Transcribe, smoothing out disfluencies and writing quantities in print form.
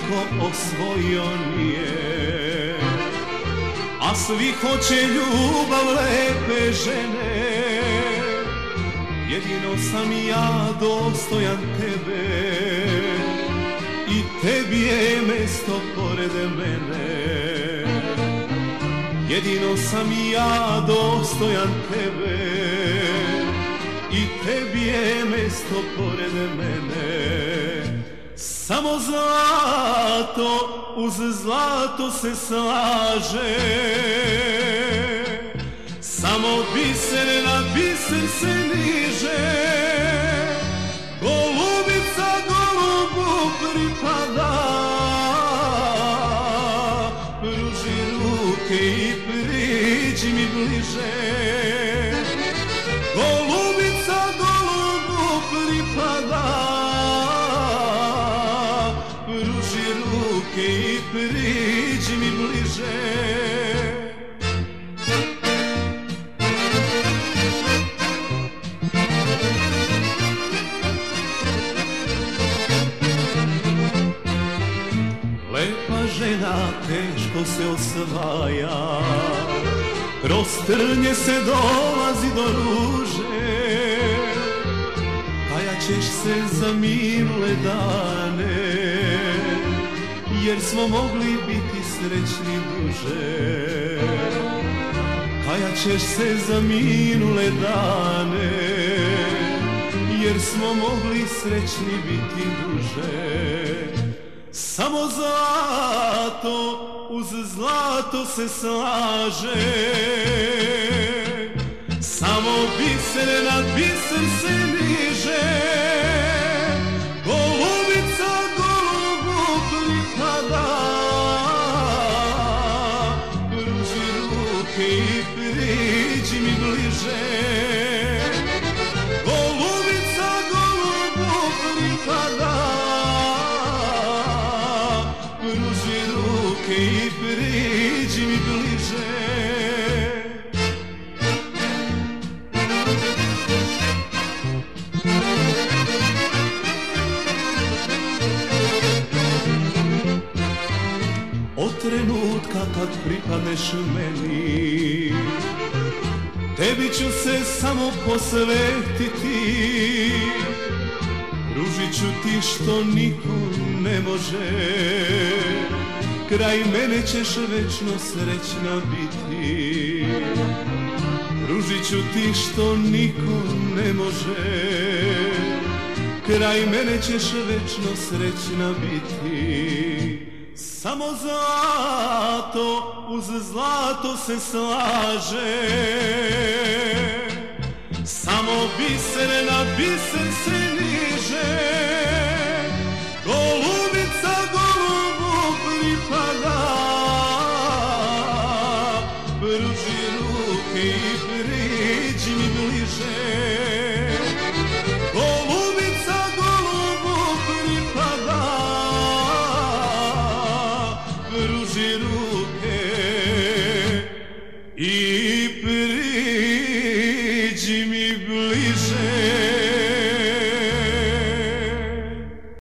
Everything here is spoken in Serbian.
niko osvojio nije. A svi hoće ljubav lepe žene, jedino sam ja dostojan tebe i tebi je mesto pored mene. Jedino sam ja dostojan tebe i tebi je mesto pored mene. Samo zlato uz zlato se slaže, samo biser na biser se niže. Golubica golubu pripada, pruži ruke i priđi mi bliže. Golubica golubu pripada, pruži ruke i priđi mi bliže. Lepa žena teško se osvaja, kroz trnje se dolazi do ruže. Kajat ćeš se za minule dane, jer smo mogli biti srećni duže. Kajat ćeš se za minule dane, jer smo mogli srećni biti duže. Samo zlato uz zlato se slaže, samo biser na biser se niže. Golubica golubu pripada, pruži ruke i priđi mi bliže. Golubica golubu pripada, pruži ruke i priđi mi bliže. Od trenutka kad pripadneš meni, tebi ću se samo posvetiti. Pružit ću ti što niko ne može, kraj mene ćeš večno srećna biti. Pružit ću ti što niko ne može, kraj mene ćeš večno srećna biti. Samo zlato uz zlato se slaže, samo biser na biser se niže. Golubica golubu pripada, pruži ruke i priđi mi bliže.